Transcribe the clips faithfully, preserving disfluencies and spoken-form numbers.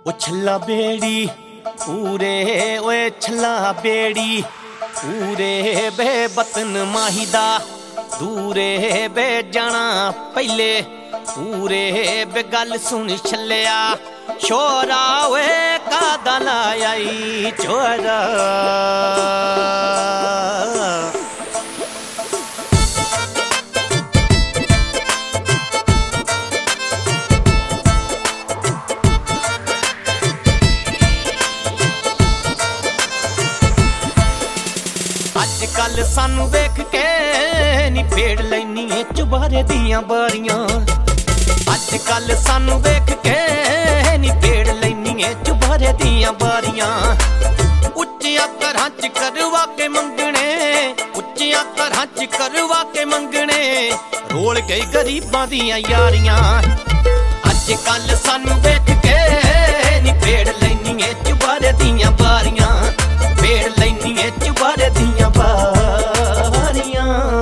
ओ छल्ला बेड़ी पूरे ओए छल्ला बेड़ी पूरे बे बतन माहिदा दूरे बे जाना पहले पूरे बे गल सुन छलिया छोरा ओए कादा लायाई छोरा अजकल सानू वेख के नी फेड़ लैनी है चुबारे दियां बारियां अजकल सानू वेख के नी फेड़ लैनी है चुबारे दियां बारियां उच्चियां घरां च करवा के मंगने उच्चियां घरां च करवा के मंगने रोल गई गरीबां दियां यारियां अजकल सानू वेख के नी फेड़ लैनी है चुबारे दियां बारियां फेड़ लैनी है चुबारे दियां बारियां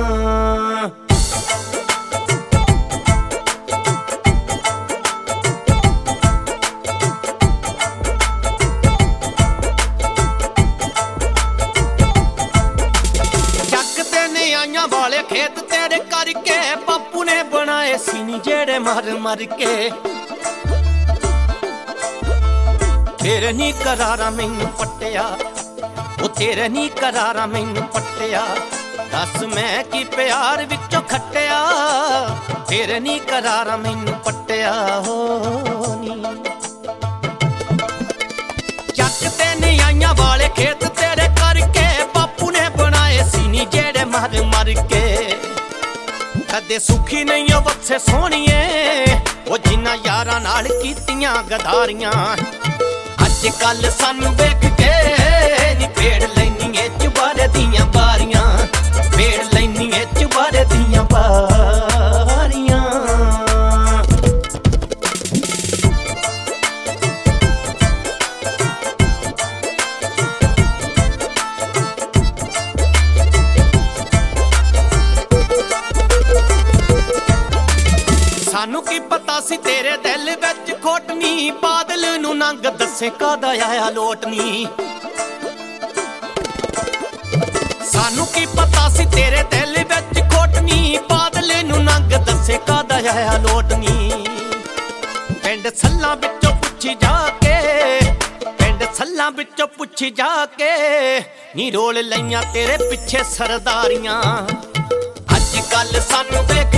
आइयां वाले खेत तेरे करके बापू ने बनाए सी नी जेड़े मर मर के तेरे नी करारा मैनू पट्टिया वो तेरे नी करारा मैनू पट्टिया दस मैं की प्यार विचों खट्टिया तेरे नी करारा मैनू पट्टिया हो नी चकते नी आइयां वाले खेत तेरे करके बापू ने बनाए सी नी जेड़े मर मर के कदे सुखी नहीं हो बक्से सोहणिए वो जिन्ना यारां नाल कीतियां गदारियां अजकल सानू वेख के नी फेड़ लैनी है चुबारे दियां बारियां फेड़ लैनी है चुबारे दियां बारियां सानू की पता सी तेरे दिल विच खोटनी बादल नू नंग दसे कादा आया लोटनी सानू की पता सी तेरे दिल विच खोटनी बादल नू नंग दसे कादा आया लोटनी पिंड सल्लां विचों पुछी जाके पिंड सल्लां विचों पुछी जाके नी रोल लईयां तेरे पिछे सरदारियां अजकल सानू वेख